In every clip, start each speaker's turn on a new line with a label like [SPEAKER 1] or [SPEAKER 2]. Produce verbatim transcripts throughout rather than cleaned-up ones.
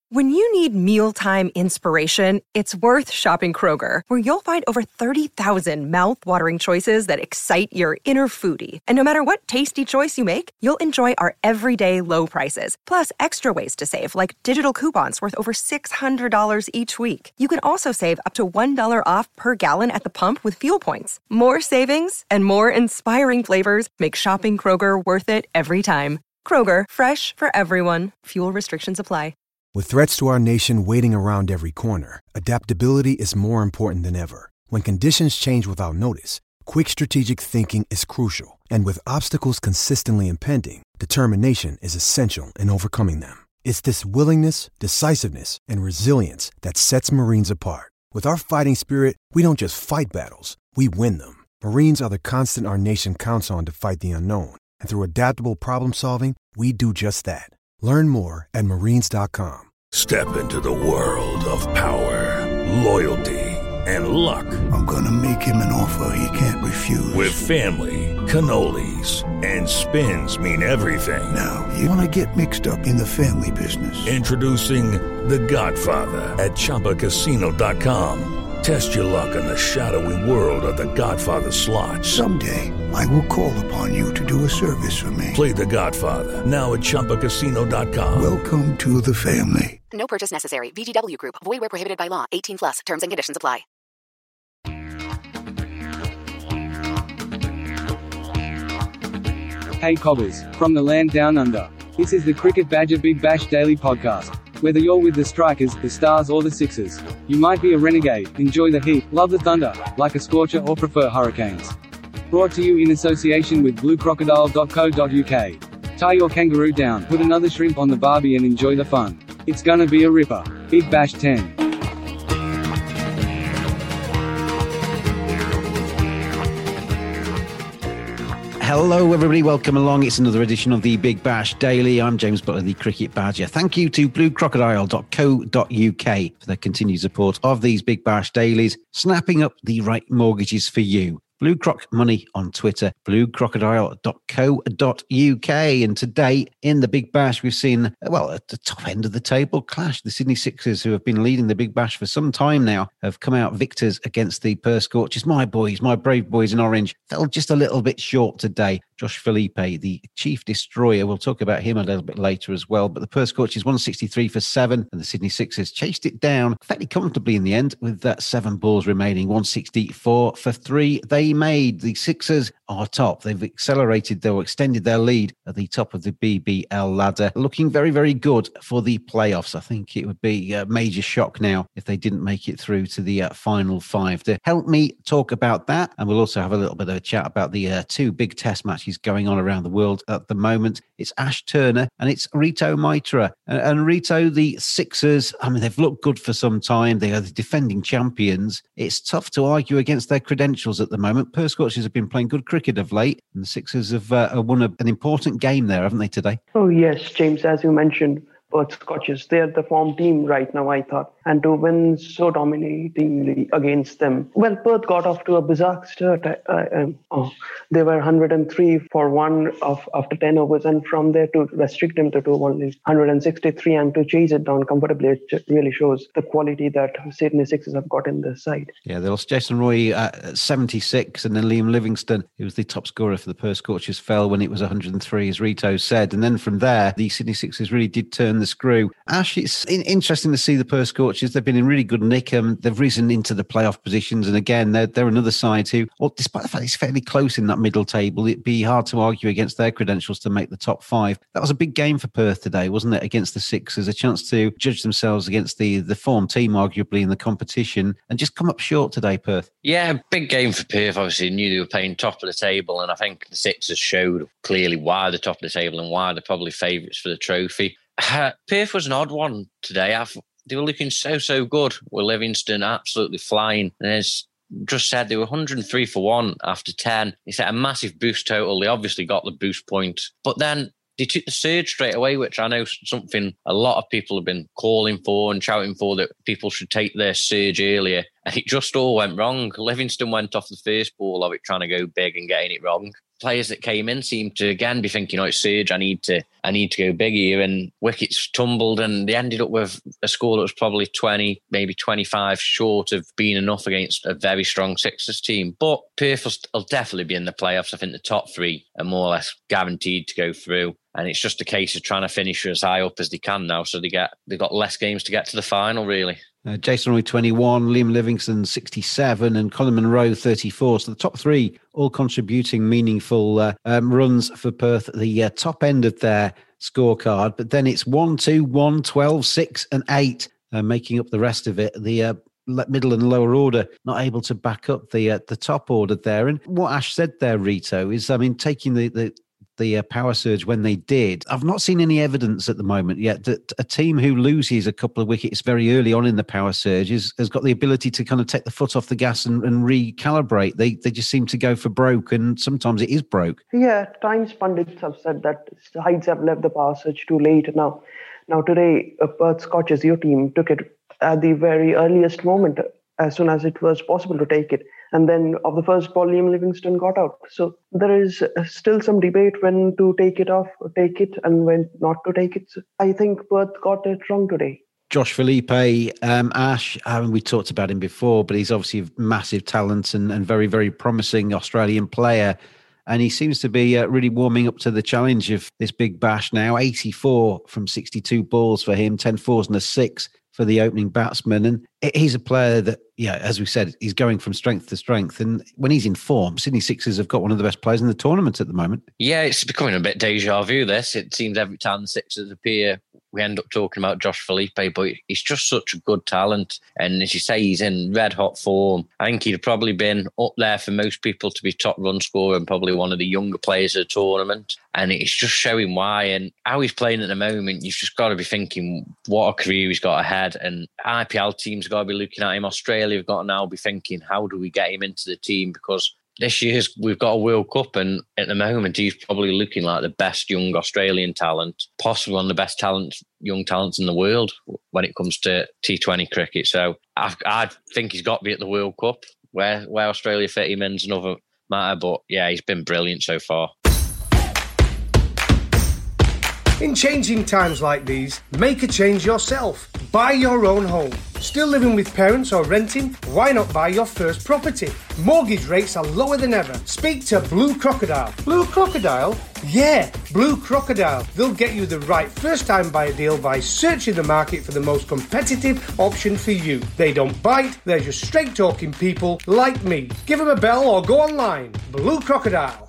[SPEAKER 1] When you need mealtime inspiration, it's worth shopping Kroger, where you'll find over thirty thousand mouth-watering choices that excite your inner foodie. And no matter what tasty choice you make, you'll enjoy our everyday low prices, plus extra ways to save, like digital coupons worth over six hundred dollars each week. You can also save up to one dollar off per gallon at the pump with fuel points. More savings and more inspiring flavors make shopping Kroger worth it every time. Kroger, fresh for everyone. Fuel restrictions apply.
[SPEAKER 2] With threats to our nation waiting around every corner, adaptability is more important than ever. When conditions change without notice, quick strategic thinking is crucial. And with obstacles consistently impending, determination is essential in overcoming them. It's this willingness, decisiveness, and resilience that sets Marines apart. With our fighting spirit, we don't just fight battles, we win them. Marines are the constant our nation counts on to fight the unknown. And through adaptable problem solving, we do just that. Learn more at marines dot com.
[SPEAKER 3] Step into the world of power, loyalty, and luck.
[SPEAKER 4] I'm gonna make him an offer he can't refuse.
[SPEAKER 3] With family, cannolis, and spins mean everything.
[SPEAKER 4] Now, you wanna get mixed up in the family business.
[SPEAKER 3] Introducing The Godfather at Chumba Casino dot com. Test your luck in the shadowy world of The Godfather slot.
[SPEAKER 4] Someday, I will call upon you to do a service for me.
[SPEAKER 3] Play The Godfather, now at Chumba Casino dot com.
[SPEAKER 4] Welcome to the family.
[SPEAKER 5] No purchase necessary. V G W Group. Void where prohibited by law. eighteen plus. Terms and conditions apply.
[SPEAKER 6] Hey Cobbers, from the land down under. This is the Cricket Badger Big Bash Daily Podcast. Whether you're with the Strikers, the Stars or the Sixers, you might be a renegade, enjoy the heat, love the thunder, like a scorcher or prefer hurricanes. Brought to you in association with blue crocodile dot co dot U K. Tie your kangaroo down, put another shrimp on the barbie and enjoy the fun. It's gonna be a ripper. Big Bash ten.
[SPEAKER 7] Hello everybody, welcome along. It's another edition of the Big Bash Daily. I'm James Butler, the Cricket Badger. Thank you to blue crocodile dot co dot U K for their continued support of these Big Bash Dailies, snapping up the right mortgages for you. Blue Croc Money on Twitter, blue crocodile dot co dot U K. And today in the Big Bash, we've seen, well, at the top end of the table clash. The Sydney Sixers, who have been leading the Big Bash for some time now, have come out victors against the Perth Scorchers. My boys, my brave boys in orange, fell just a little bit short today. Josh Philippe, the chief destroyer, we'll talk about him a little bit later as well. But the Perth Scorchers one sixty-three for seven, and the Sydney Sixers chased it down fairly comfortably in the end with that seven balls remaining, one sixty-four for three. They made the Sixers are top. They've accelerated, they've extended their lead at the top of the B B L ladder, looking very, very good for the playoffs. I think it would be a major shock now if they didn't make it through to the uh, final five. To help me talk about that, and we'll also have a little bit of a chat about the uh, two big test matches going on around the world at the moment. It's Ash Turner and it's Rito Maitra. And, and Rito, the Sixers, I mean, they've looked good for some time. They are the defending champions. It's tough to argue against their credentials at the moment. Perth Scorchers have been playing good cricket of late, and the Sixers have uh, won a, an important game there, haven't they, today?
[SPEAKER 8] Oh, yes, James, as you mentioned, Perth Scorchers, they're the form team right now, I thought. And to win so dominatingly against them. Well, Perth got off to a bizarre start. I, I, um, oh, they were one hundred three for one of, after ten overs. And from there to restrict them to only one hundred sixty-three and to chase it down comfortably, it really shows the quality that Sydney Sixers have got in this side.
[SPEAKER 7] Yeah, they lost Jason Roy at seventy-six, and then Liam Livingston, who was the top scorer for the Perth Scorchers, fell when it was one hundred three, as Rito said. And then from there, the Sydney Sixers really did turn the screw. Ash, it's interesting to see the Perth Scorchers. They've been in really good nick. Um, they've risen into the playoff positions. And again, they're, they're another side who, well, despite the fact it's fairly close in that middle table, it'd be hard to argue against their credentials to make the top five. That was a big game for Perth today, wasn't it, against the Sixers? A chance to judge themselves against the, the form team, arguably, in the competition, and just come up short today, Perth.
[SPEAKER 9] Yeah, big game for Perth. Obviously, knew they were playing top of the table, and I think the Sixers showed clearly why they're top of the table and why they're probably favourites for the trophy. Uh, Perth was an odd one today. I've, they were looking so, so good with Livingston absolutely flying. And as just said, they were one hundred three for one after ten. They set a massive boost total. They obviously got the boost point. But then they took the surge straight away, which I know is something a lot of people have been calling for and shouting for, that people should take their surge earlier. And it just all went wrong. Livingston went off the first ball of it trying to go big and getting it wrong. players that came in seemed to again be thinking, "Oh, it's Serge. I need to, I need to go big here." And wickets tumbled, and they ended up with a score that was probably twenty, maybe twenty-five short of being enough against a very strong Sixers team. But Perth will, will definitely be in the playoffs. I think the top three are more or less guaranteed to go through. And it's just a case of trying to finish as high up as they can now, so they get they've got less games to get to the final, really.
[SPEAKER 7] Uh, Jason Roy, twenty-one, Liam Livingston, sixty-seven, and Colin Munro, thirty-four. So the top three all contributing meaningful uh, um, runs for Perth at the uh, top end of their scorecard. But then it's one, two, one, twelve, six, and eight, uh, making up the rest of it. The uh, middle and lower order not able to back up the uh, the top order there. And what Ash said there, Rito, is, I mean, taking the... the the uh, power surge when they did. I've not seen any evidence at the moment yet that a team who loses a couple of wickets very early on in the power surge is, has got the ability to kind of take the foot off the gas and, and recalibrate. They they just seem to go for broke, and sometimes it is broke.
[SPEAKER 8] Yeah, Times pundits have said that Hydes have left the power surge too late now. Now today, uh, Perth Scorchers, your team, took it at the very earliest moment, as soon as it was possible to take it. And then of the first ball, Liam Livingston got out. So there is still some debate when to take it off, or take it, and when not to take it. So I think Perth got it wrong today.
[SPEAKER 7] Josh Philippe, um, Ash, I mean, we talked about him before, but he's obviously a massive talent and, and very, very promising Australian player. And he seems to be uh, really warming up to the challenge of this Big Bash now. eighty-four from sixty-two balls for him, ten fours and a six for the opening batsman. And he's a player that, yeah, as we said, he's going from strength to strength. And when he's in form, Sydney Sixers have got one of the best players in the tournament at the moment. Yeah,
[SPEAKER 9] it's becoming a bit deja vu, this. It seems every time the Sixers appear, we end up talking about Josh Philippe, but he's just such a good talent. And as you say, he's in red hot form. I think he'd have probably been up there for most people to be top run scorer and probably one of the younger players of the tournament. And it's just showing why. And how he's playing at the moment, you've just got to be thinking what a career he's got ahead. And I P L teams got to be looking at him. Australia have got to now be thinking, how do we get him into the team? Because this year's we've got a World Cup, and at the moment he's probably looking like the best young Australian talent, possibly one of the best talents, young talents in the world when it comes to T twenty cricket. So I, I think he's got to be at the World Cup. Where where Australia fit him in is another matter, but yeah, he's been brilliant so far.
[SPEAKER 10] In changing times like these, make a change yourself. Buy your own home. Still living with parents or renting? Why not buy your first property? Mortgage rates are lower than ever. Speak to Blue Crocodile. Blue Crocodile? Yeah, Blue Crocodile. They'll get you the right first-time buyer deal by searching the market for the most competitive option for you. They don't bite, they're just straight-talking people like me. Give them a bell or go online. Blue Crocodile.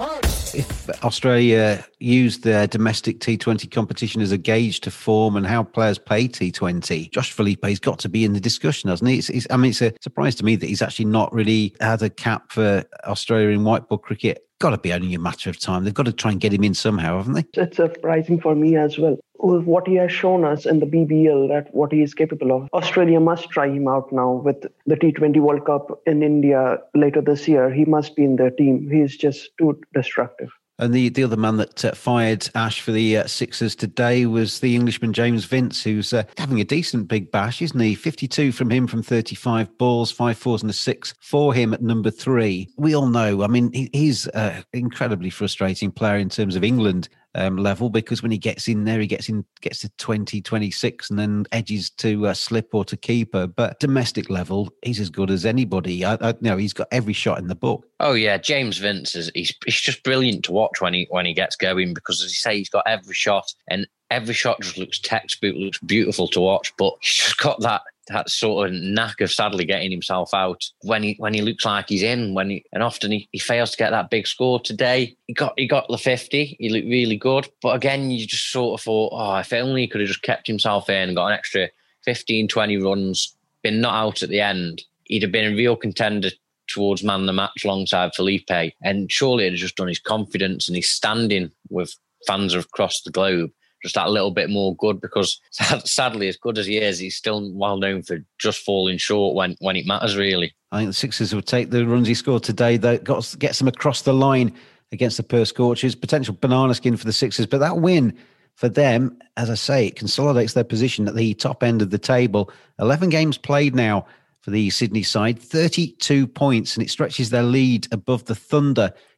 [SPEAKER 7] If Australia used their domestic T twenty competition as a gauge to form and how players play T twenty, Josh Philippe's got to be in the discussion, hasn't he? It's, it's, I mean, it's a surprise to me that he's actually not really had a cap for Australia in white ball cricket. Got to be only a matter of time. They've got to try and get him in somehow, haven't they?
[SPEAKER 8] It's surprising for me as well. With what he has shown us in the B B L, that what he is capable of. Australia must try him out now with the T twenty World Cup in India later this year. He must be in their team. He is just too destructive.
[SPEAKER 7] And the, the other man that uh, fired Ash for the uh, Sixers today was the Englishman James Vince, who's uh, having a decent Big Bash, isn't he? fifty-two from him from thirty-five balls, five fours and a six for him at number three. We all know, I mean, he, he's an incredibly frustrating player in terms of England um, level, because when he gets in there, he gets in, gets to twenty, twenty-six and then edges to uh, slip or to keeper. But domestic level, he's as good as anybody. I, I know he's got every shot in the book.
[SPEAKER 9] Oh yeah, James Vince is he's, he's just brilliant to watch when he when he gets going, because as you say, he's got every shot, and every shot just looks textbook, looks beautiful to watch. But he's just got that that sort of knack of sadly getting himself out when he when he looks like he's in. When he and often he, he fails to get that big score. Today he got he got the fifty. He looked really good. But again, you just sort of thought, oh, if only he could have just kept himself in and got an extra fifteen, twenty runs, been not out at the end, he'd have been a real contender towards man the match alongside Philippe. And surely it had just done his confidence and his standing with fans across the globe just that little bit more good, because sadly, as good as he is, he's still well known for just falling short when, when it matters, really.
[SPEAKER 7] I think the Sixers will take the runs he scored today, that got, gets them across the line against the Perth Scorchers. Potential banana skin for the Sixers, but that win for them, as I say, it consolidates their position at the top end of the table. eleven games played now for the Sydney side, thirty-two points, and it stretches their lead above the Thunder,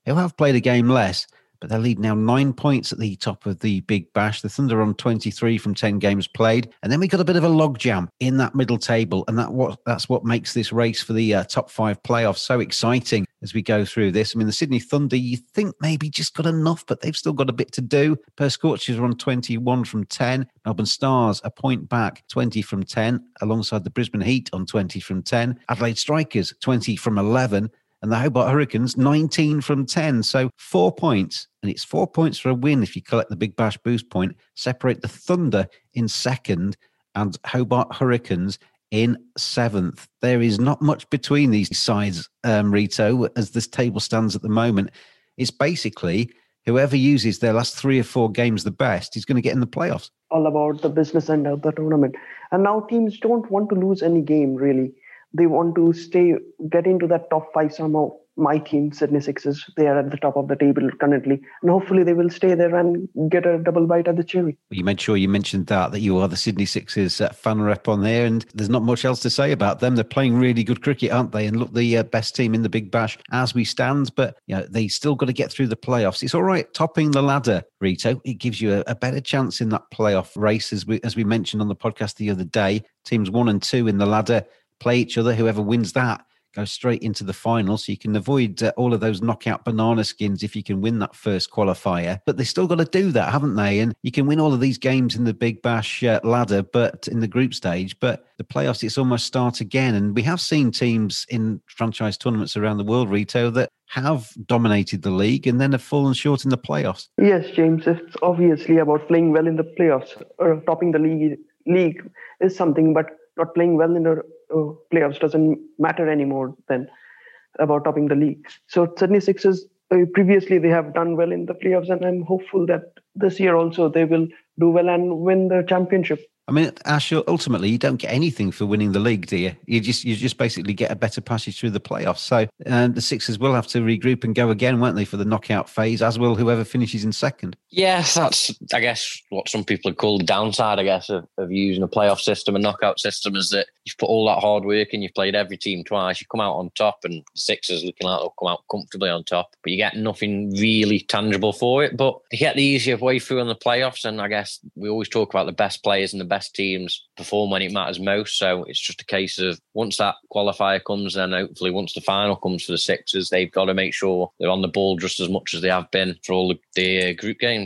[SPEAKER 7] who have played a game less, but they lead now nine points at the top of the Big Bash. The Thunder on twenty-three from ten games played. And then we got a bit of a logjam in that middle table. And that what that's what makes this race for the uh, top five playoffs so exciting as we go through this. I mean, the Sydney Thunder, you think maybe just got enough, but they've still got a bit to do. Perth Scorchers are on twenty-one from ten. Melbourne Stars a point back, twenty from ten, alongside the Brisbane Heat on twenty from ten. Adelaide Strikers, twenty from eleven. And the Hobart Hurricanes, nineteen from ten. So four points, and it's four points for a win if you collect the Big Bash boost point, separate the Thunder in second and Hobart Hurricanes in seventh. There is not much between these sides, um, Rito, as this table stands at the moment. It's basically whoever uses their last three or four games the best is going to get in the playoffs.
[SPEAKER 8] All about the business end of the tournament. And now teams don't want to lose any game, really. They want to stay, get into that top five somehow. My team, Sydney Sixers, they are at the top of the table currently. And hopefully they will stay there and get a double bite at the cherry.
[SPEAKER 7] You made sure you mentioned that, that you are the Sydney Sixers uh, fan rep on there. And there's not much else to say about them. They're playing really good cricket, aren't they? And look, the uh, best team in the Big Bash as we stand. But you know, they still got to get through the playoffs. It's all right topping the ladder, Rito. It gives you a, a better chance in that playoff race, as we, as we mentioned on the podcast the other day. Teams one and two in the ladder play each other. Whoever wins that goes straight into the final, so you can avoid uh, all of those knockout banana skins if you can win that first qualifier. But they still got to do that, haven't they? And you can win all of these games in the Big Bash uh, ladder, but in the group stage. But the playoffs, it's almost start again. And we have seen teams in franchise tournaments around the world, Rito, that have dominated the league and then have fallen short in the playoffs.
[SPEAKER 8] Yes, James, it's obviously about playing well in the playoffs. Or topping the league, league is something, but not playing well in the uh, playoffs doesn't matter anymore than about topping the league. So Sydney Sixers, uh, previously they have done well in the playoffs, and I'm hopeful that this year also they will do well and win the championship.
[SPEAKER 7] I mean, Ash, ultimately, you don't get anything for winning the league, do you? You just you just basically get a better passage through the playoffs. So um, the Sixers will have to regroup and go again, won't they, for the knockout phase, as will whoever finishes in second.
[SPEAKER 9] Yes, that's, I guess, what some people have called the downside, I guess, of, of using a playoff system, a knockout system, is that you've put all that hard work in, you've played every team twice, you come out on top, and the Sixers looking like they'll come out comfortably on top, but you get nothing really tangible for it. But you get the easier way through in the playoffs, and I guess we always talk about the best players and the best teams perform when it matters most. So it's just a case of once that qualifier comes, then hopefully once the final comes for the Sixers, they've got to make sure they're on the ball just as much as they have been for all the, the uh, group games.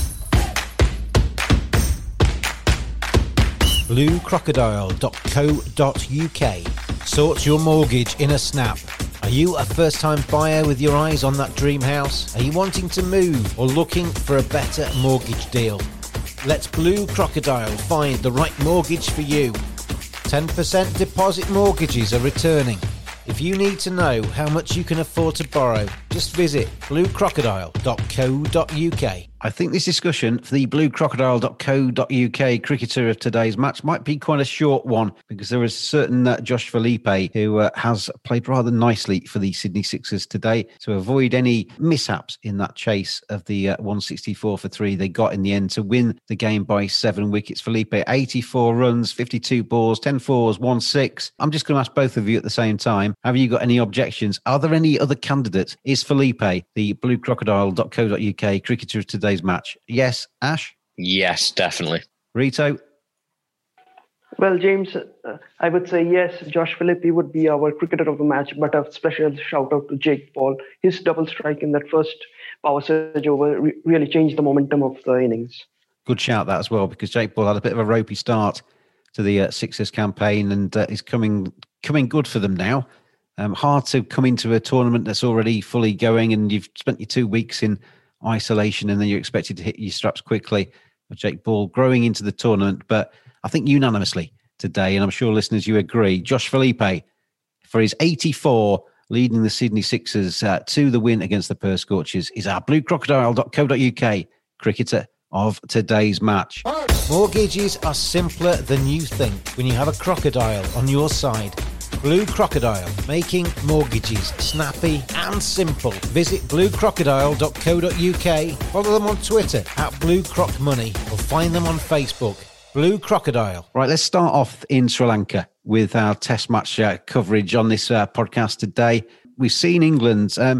[SPEAKER 11] blue crocodile dot co dot uk. Sort your mortgage in a snap. Are you a first-time buyer with your eyes on that dream house? Are you wanting to move or looking for a better mortgage deal? Let Blue Crocodile find the right mortgage for you. ten percent deposit mortgages are returning. If you need to know how much you can afford to borrow, just visit blue crocodile dot co dot uk.
[SPEAKER 7] I think this discussion for the blue crocodile dot co dot uk cricketer of today's match might be quite a short one, because there is certain uh, Josh Philippe who uh, has played rather nicely for the Sydney Sixers today to avoid any mishaps in that chase of the uh, one sixty-four for three they got in the end to win the game by seven wickets. Philippe, eighty-four runs, fifty-two balls, ten fours, one six. I'm just going to ask both of you at the same time, have you got any objections? Are there any other candidates? Is Philippe the blue crocodile dot co dot uk cricketer of today's match? Yes, Ash?
[SPEAKER 9] Yes, definitely.
[SPEAKER 7] Rito?
[SPEAKER 8] Well, James, uh, I would say yes, Josh Philippe would be our cricketer of the match, but a special shout out to Jake Paul. His double strike in that first power surge over re- really changed the momentum of the innings.
[SPEAKER 7] Good shout that as well, because Jake Paul had a bit of a ropey start to the uh, Sixers campaign, and uh, is coming coming good for them now. Um, hard to come into a tournament that's already fully going and you've spent your two weeks in isolation and then you're expected to hit your straps quickly. Jake Paul growing into the tournament, but I think unanimously today, and I'm sure listeners you agree, Josh Philippe for his eighty-four leading the Sydney Sixers uh, to the win against the Perth Scorchers is our blue crocodile dot co dot uk cricketer of today's match.
[SPEAKER 11] Mortgages are simpler than you think when you have a crocodile on your side. Blue Crocodile, making mortgages snappy and simple. Visit blue crocodile dot co dot uk, follow them on Twitter at Blue Croc Money, or find them on Facebook. Blue Crocodile.
[SPEAKER 7] Right, let's start off in Sri Lanka with our test match uh, coverage on this uh, podcast today. We've seen England um,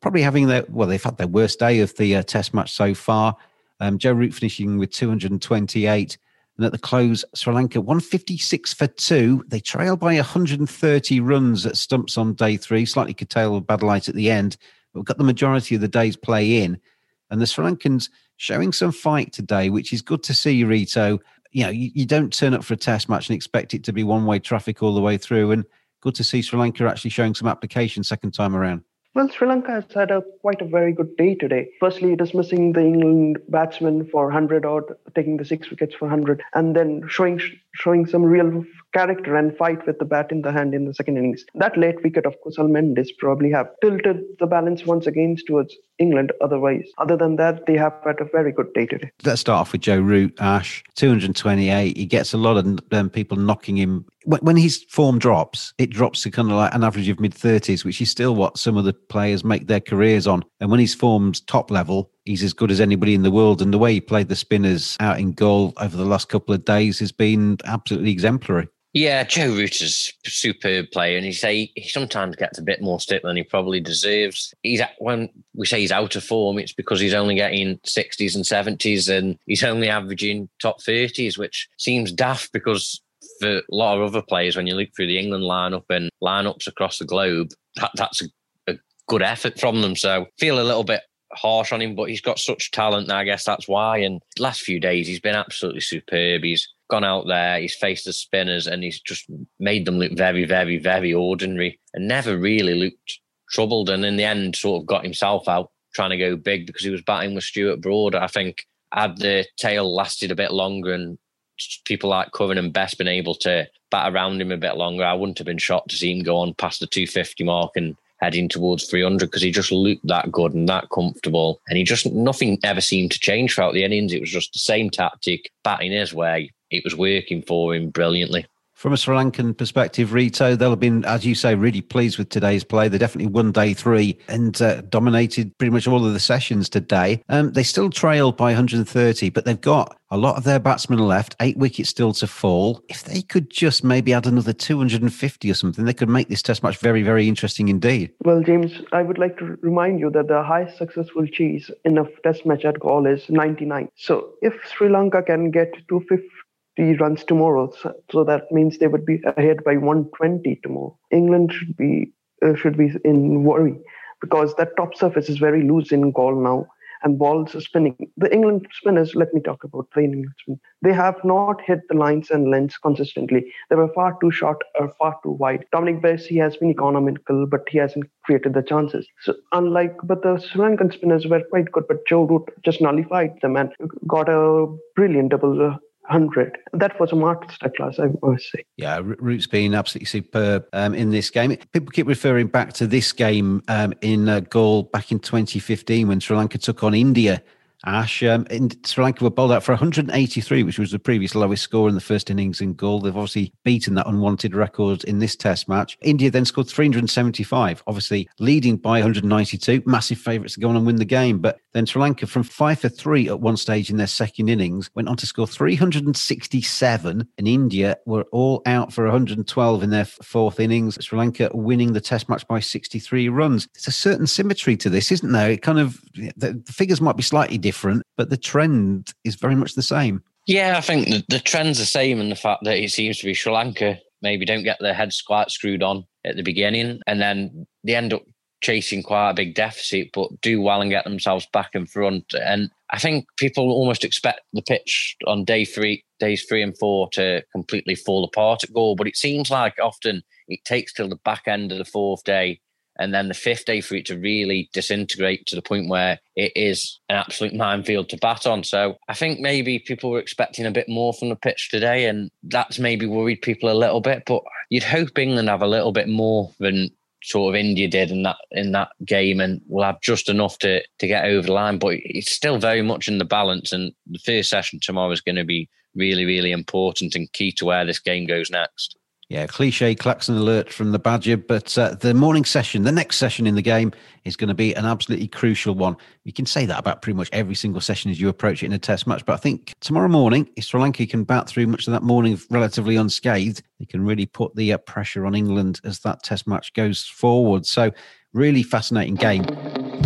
[SPEAKER 7] probably having their, well, they've had their worst day of the uh, test match so far. Um, Joe Root finishing with two hundred twenty-eight. And at the close, Sri Lanka one fifty-six for two. They trail by one hundred thirty runs at stumps on day three, slightly curtailed with bad light at the end. But we've got the majority of the day's play in. And the Sri Lankans showing some fight today, which is good to see, Rito. You know, you, you don't turn up for a test match and expect it to be one-way traffic all the way through. And good to see Sri Lanka actually showing some application second time around.
[SPEAKER 8] Well, Sri Lanka has had a quite a very good day today. Firstly, dismissing the England batsman for one hundred odd, taking the six wickets for one hundred, and then showing showing some real character and fight with the bat in the hand in the second innings. That late wicket of Kusal Mendes probably have tilted the balance once again towards England. Otherwise, other than that, they have had a very good day today.
[SPEAKER 7] Let's start off with Joe Root, Ash, two hundred twenty-eight. He gets a lot of um, people knocking him. When, when his form drops, it drops to kind of like an average of mid-thirties, which is still what some of the players make their careers on. And when his form's top level, he's as good as anybody in the world. And the way he played the spinners out in goal over the last couple of days has been absolutely exemplary.
[SPEAKER 9] Yeah, Joe Root is a superb player, and he say he sometimes gets a bit more stick than he probably deserves. He's when we say he's out of form, it's because he's only getting sixties and seventies, and he's only averaging top thirties, which seems daft because for a lot of other players, when you look through the England lineup and lineups across the globe, that, that's a, a good effort from them. So feel a little bit harsh on him, but he's got such talent, and I guess that's why. And the last few days, he's been absolutely superb. He's gone out there, he's faced the spinners, and he's just made them look very, very, very ordinary and never really looked troubled. And in the end, sort of got himself out trying to go big because he was batting with Stuart Broad. I think had the tail lasted a bit longer and people like Curran and Best been able to bat around him a bit longer, I wouldn't have been shocked to see him go on past the two fifty mark and heading towards three hundred, because he just looked that good and that comfortable. And he just, nothing ever seemed to change throughout the innings. It was just the same tactic, batting his way. It was working for him brilliantly.
[SPEAKER 7] From a Sri Lankan perspective, Rito, they'll have been, as you say, really pleased with today's play. They definitely won day three and uh, dominated pretty much all of the sessions today. Um, they still trail by one hundred thirty, but they've got a lot of their batsmen left, eight wickets still to fall. If they could just maybe add another two hundred fifty or something, they could make this test match very, very interesting indeed.
[SPEAKER 8] Well, James, I would like to remind you that the highest successful chase in a test match at Galle is ninety-nine. So if Sri Lanka can get two hundred fifty runs tomorrow, so, so that means they would be ahead by one hundred twenty tomorrow. England should be uh, should be in worry because that top surface is very loose in Galle now, and balls are spinning. The England spinners, let me talk about the England spinners. They have not hit the lines and lengths consistently. They were far too short or far too wide. Dominic Bessie has been economical, but he hasn't created the chances. So unlike, but the Sri Lankan spinners were quite good, but Joe Root just nullified them and got a brilliant double uh, one hundred. That was a masterclass, I must say.
[SPEAKER 7] Yeah, Root's been absolutely superb um, in this game. People keep referring back to this game um, in uh, Galle back in twenty fifteen when Sri Lanka took on India. Ash, um, in Sri Lanka were bowled out for one hundred eighty-three, which was the previous lowest score in the first innings in Galle. They've obviously beaten that unwanted record in this test match. India then scored three hundred seventy-five, obviously leading by one hundred ninety-two. Massive favourites to go on and win the game. But then Sri Lanka, from five for three at one stage in their second innings, went on to score three hundred sixty-seven. And India were all out for one hundred twelve in their fourth innings. Sri Lanka winning the test match by sixty-three runs. There's a certain symmetry to this, isn't there? It kind of, the figures might be slightly different, but the trend is very much the same.
[SPEAKER 9] Yeah, I think the, the trend's the same, and the fact that it seems to be Sri Lanka maybe don't get their heads quite screwed on at the beginning, and then they end up chasing quite a big deficit, but do well and get themselves back in front. And I think people almost expect the pitch on day three, days three and four to completely fall apart at Galle, but it seems like often it takes till the back end of the fourth day and then the fifth day for it to really disintegrate to the point where it is an absolute minefield to bat on. So I think maybe people were expecting a bit more from the pitch today, and that's maybe worried people a little bit. But you'd hope England have a little bit more than sort of India did in that in that game, and will have just enough to, to get over the line. But it's still very much in the balance, and the first session tomorrow is going to be really, really important and key to where this game goes next.
[SPEAKER 7] Yeah, cliche klaxon alert from the Badger, but uh, the morning session, the next session in the game is going to be an absolutely crucial one. You can say that about pretty much every single session as you approach it in a test match, but I think tomorrow morning, if Sri Lanka can bat through much of that morning relatively unscathed, they can really put the uh, pressure on England as that test match goes forward. So really fascinating game.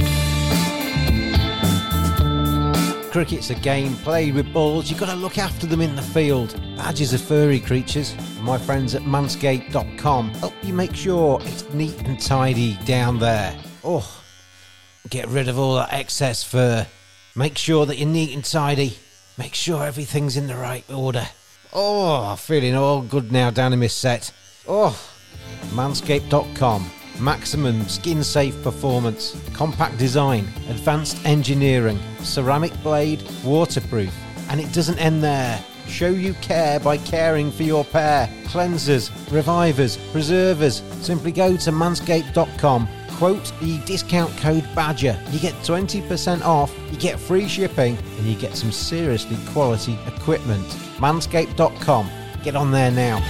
[SPEAKER 11] cricket's a game played with balls. You've got to look after them in the field. Badgers are furry creatures. My friends at manscaped dot com help you make sure it's neat and tidy down there. Oh, get rid of all that excess fur. Make sure that you're neat and tidy. Make sure everything's in the right order. Oh, feeling all good now down in my set. Oh, manscaped dot com. Maximum skin-safe performance, compact design, advanced engineering, ceramic blade, waterproof. And it doesn't end there. Show you care by caring for your pair. Cleansers, revivers, preservers. Simply go to manscaped dot com. Quote the discount code BADGER. You get twenty percent off, you get free shipping, and you get some seriously quality equipment. manscaped dot com. Get on there now.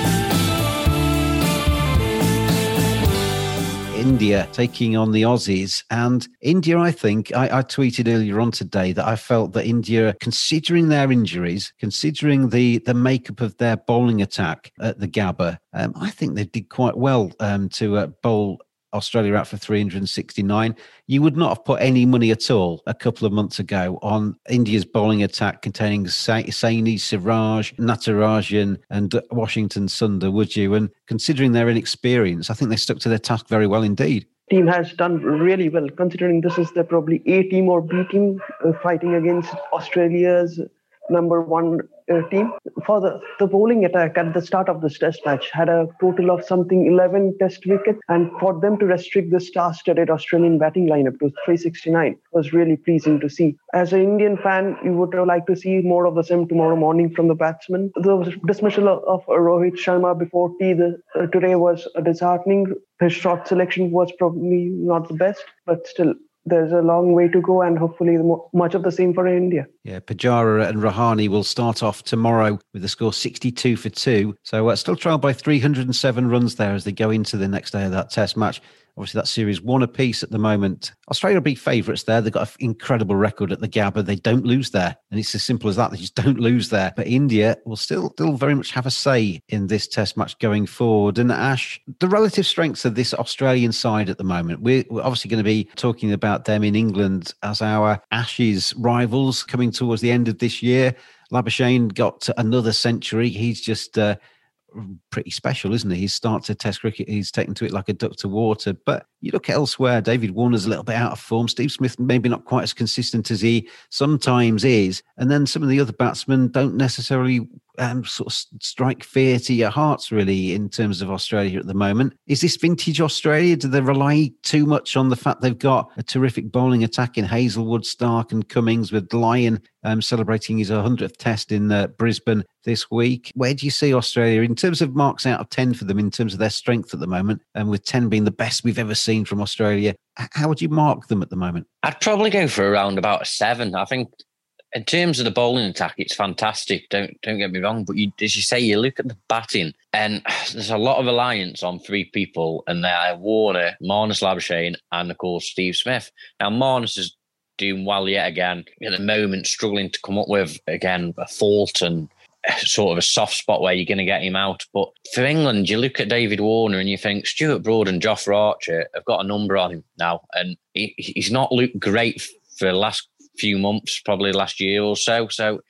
[SPEAKER 7] India taking on the Aussies. And India, I think, I, I tweeted earlier on today that I felt that India, considering their injuries, considering the, the makeup of their bowling attack at the Gabba, um, I think they did quite well um, to uh, bowl Australia out for three hundred sixty-nine. You would not have put any money at all a couple of months ago on India's bowling attack containing Sa- Saini, Siraj, Natarajan and Washington Sundar, would you? And considering their inexperience, I think they stuck to their task very well indeed.
[SPEAKER 8] Team has done really well, considering this is the probably A team or B team uh, fighting against Australia's number one uh, team. For the, the bowling attack at the start of this test match had a total of something eleven test wickets, and for them to restrict the star-studded Australian batting lineup to three sixty-nine was really pleasing to see. As an Indian fan, you would like to see more of the same tomorrow morning from the batsmen. The dismissal of Rohit Sharma before tea the, uh, today was disheartening. His shot selection was probably not the best, but still, there's a long way to go, and hopefully much of the same for India.
[SPEAKER 7] Yeah, Pujara and Rahane will start off tomorrow with the score sixty-two for two. So uh, still trailed by three hundred seven runs there as they go into the next day of that test match. Obviously, that series one apiece at the moment. Australia will be favourites there. They've got an incredible record at the Gabba. They don't lose there. And it's as simple as that. They just don't lose there. But India will still, still very much have a say in this test match going forward. And Ash, the relative strengths of this Australian side at the moment, we're, we're obviously going to be talking about them in England as our Ashes rivals coming towards the end of this year. Labuschagne got another century. He's just... Uh, pretty special, isn't he? His start to Test cricket, he's taken to it like a duck to water. But you look elsewhere, David Warner's a little bit out of form. Steve Smith maybe not quite as consistent as he sometimes is. And then some of the other batsmen don't necessarily um, sort of strike fear to your hearts, really, in terms of Australia at the moment. Is this vintage Australia? Do they rely too much on the fact they've got a terrific bowling attack in Hazelwood, Stark and Cummings, with Lyon um, celebrating his one hundredth test in uh, Brisbane this week? Where do you see Australia in terms of marks out of ten for them, in terms of their strength at the moment, and with ten being the best we've ever seen from Australia? How would you mark them at the moment?
[SPEAKER 9] I'd probably go for around about a seven. I think in terms of the bowling attack, it's fantastic. Don't don't get me wrong, but you, as you say, you look at the batting, and there's a lot of reliance on three people, and they are Warner, Marnus Labuschagne, and of course Steve Smith. Now Marnus is doing well yet again at the moment, struggling to come up with again a fault and sort of a soft spot where you're going to get him out. But for England, you look at David Warner and you think Stuart Broad and Jofra Archer have got a number on him now, and he, he's not looked great for the last few months, probably last year or so. So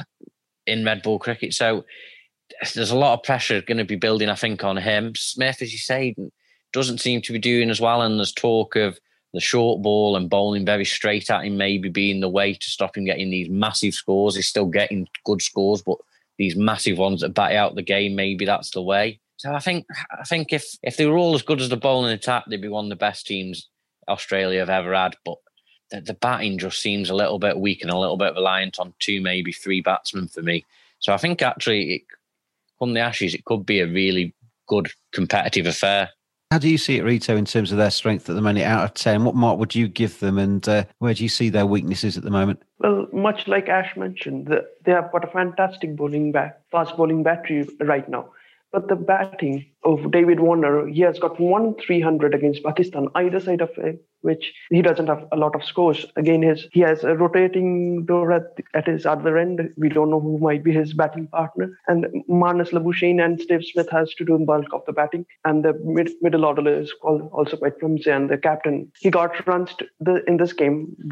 [SPEAKER 9] in red ball cricket, so there's a lot of pressure going to be building, I think, on him. Smith, as you say, doesn't seem to be doing as well, and there's talk of the short ball and bowling very straight at him maybe being the way to stop him getting these massive scores. He's still getting good scores, but these massive ones that bat out the game, maybe that's the way. So I think I think if if they were all as good as the bowling attack, they'd be one of the best teams Australia have ever had. But the, the batting just seems a little bit weak and a little bit reliant on two, maybe three batsmen for me. So I think actually, it, come the Ashes, it could be a really good competitive affair.
[SPEAKER 7] How do you see it, Rito, in terms of their strength at the moment? Out of ten, what mark would you give them, and uh, where do you see their weaknesses at the moment?
[SPEAKER 8] Well, much like Ash mentioned, the, they have got a fantastic bowling back, fast bowling battery right now. But the batting of David Warner, he has got one three hundred against Pakistan, either side of it, which he doesn't have a lot of scores. Again, his he has a rotating door at, at his other end. We don't know who might be his batting partner. And Marnus Labuschagne and Steve Smith has to do the bulk of the batting. And the mid, middle order is also quite clumsy. And the captain, he got runs to the, in this game, but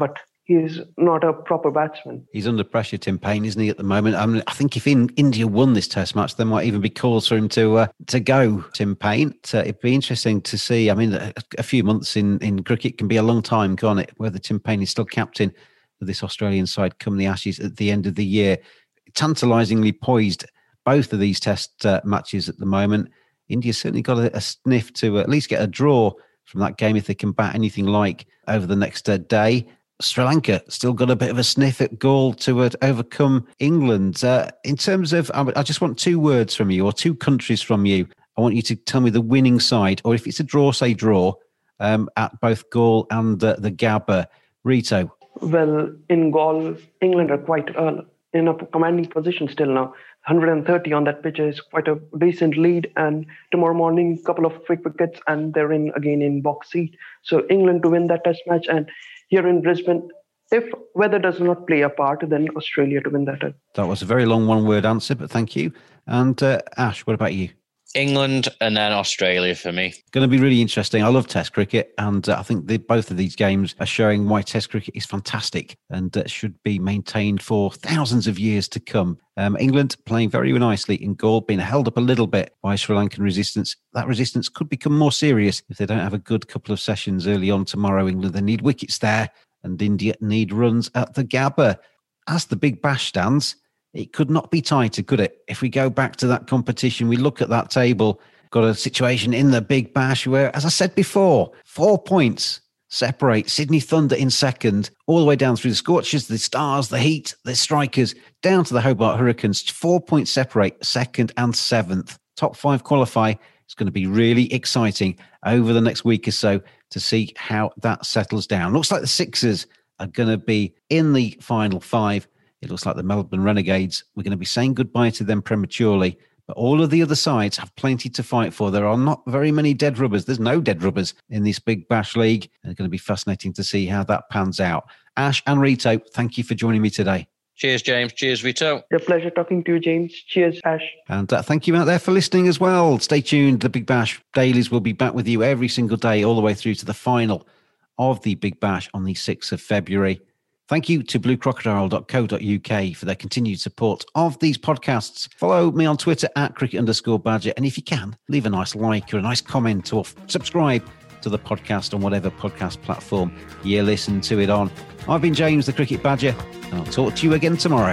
[SPEAKER 8] he's not a proper batsman.
[SPEAKER 7] He's under pressure, Tim Paine, isn't he, at the moment? I mean, I think if in, India won this Test match, there might even be calls for him to uh, to go, Tim Paine. So it'd be interesting to see. I mean, a, a few months in, in cricket can be a long time, can't it? Whether Tim Paine is still captain of this Australian side come the Ashes at the end of the year. Tantalisingly poised, both of these Test uh, matches at the moment. India's certainly got a, a sniff to at least get a draw from that game if they can bat anything like over the next uh, day. Sri Lanka still got a bit of a sniff at goal to uh, overcome England. Uh, in terms of, I, I just want two words from you or two countries from you. I want you to tell me the winning side, or if it's a draw, say draw, um, at both Galle and uh, the Gabba. Rito.
[SPEAKER 8] Well, in Galle, England are quite uh, in a commanding position still now. one hundred thirty on that pitch is quite a decent lead, and tomorrow morning a couple of quick wickets and they're in again in box seat. So England to win that Test match, and here in Brisbane, if weather does not play a part, then Australia to win that.
[SPEAKER 7] That was a very long one word answer, but thank you. And uh, Ash, what about you?
[SPEAKER 9] England and then Australia for me.
[SPEAKER 7] Going to be really interesting. I love Test cricket, and uh, I think the, both of these games are showing why Test cricket is fantastic and uh, should be maintained for thousands of years to come. Um, England playing very nicely in Galle, being held up a little bit by Sri Lankan resistance. That resistance could become more serious if they don't have a good couple of sessions early on tomorrow. England, they need wickets there, and India need runs at the Gabba. As the Big Bash stands, it could not be tighter, could it? If we go back to that competition, we look at that table, got a situation in the Big Bash where, as I said before, four points separate Sydney Thunder in second, all the way down through the Scorchers, the Stars, the Heat, the Strikers, down to the Hobart Hurricanes. Four points separate second and seventh. Top five qualify. It's going to be really exciting over the next week or so to see how that settles down. Looks like the Sixers are going to be in the final five. It looks like the Melbourne Renegades, we're going to be saying goodbye to them prematurely, but all of the other sides have plenty to fight for. There are not very many dead rubbers. There's no dead rubbers in this Big Bash League. And it's going to be fascinating to see how that pans out. Ash and Rito, thank you for joining me today.
[SPEAKER 9] Cheers, James. Cheers, Rito.
[SPEAKER 8] A pleasure talking to you, James. Cheers, Ash.
[SPEAKER 7] And uh, thank you out there for listening as well. Stay tuned. The Big Bash Dailies will be back with you every single day, all the way through to the final of the Big Bash on the sixth of February. Thank you to blue crocodile dot co dot uk for their continued support of these podcasts. Follow me on Twitter at cricket underscore badger. And if you can, leave a nice like or a nice comment or subscribe to the podcast on whatever podcast platform you listen to it on. I've been James, the Cricket Badger, and I'll talk to you again tomorrow.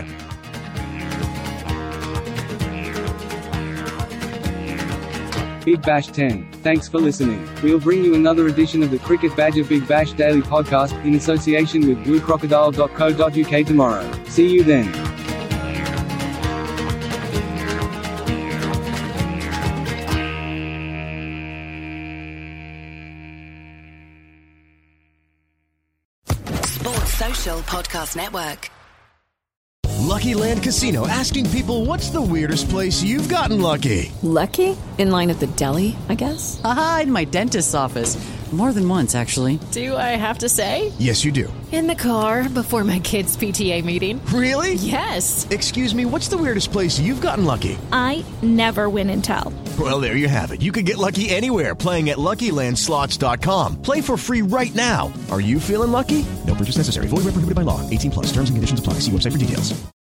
[SPEAKER 6] Big Bash ten. Thanks for listening. We'll bring you another edition of the Cricket Badger Big Bash Daily Podcast in association with blue crocodile dot co dot uk tomorrow. See you then.
[SPEAKER 5] Sports Social Podcast Network.
[SPEAKER 12] Lucky Land Casino, asking people, what's the weirdest place you've gotten lucky?
[SPEAKER 13] Lucky? In line at the deli, I guess?
[SPEAKER 14] Aha, in my dentist's office. More than once, actually.
[SPEAKER 13] Do I have to say?
[SPEAKER 12] Yes, you do.
[SPEAKER 13] In the car before my kids' P T A meeting.
[SPEAKER 12] Really?
[SPEAKER 13] Yes.
[SPEAKER 12] Excuse me, what's the weirdest place you've gotten lucky?
[SPEAKER 15] I never win and tell.
[SPEAKER 12] Well, there you have it. You can get lucky anywhere, playing at lucky land slots dot com. Play for free right now. Are you feeling lucky? No purchase necessary. Void where prohibited by law. eighteen plus. Terms and conditions apply. See website for details.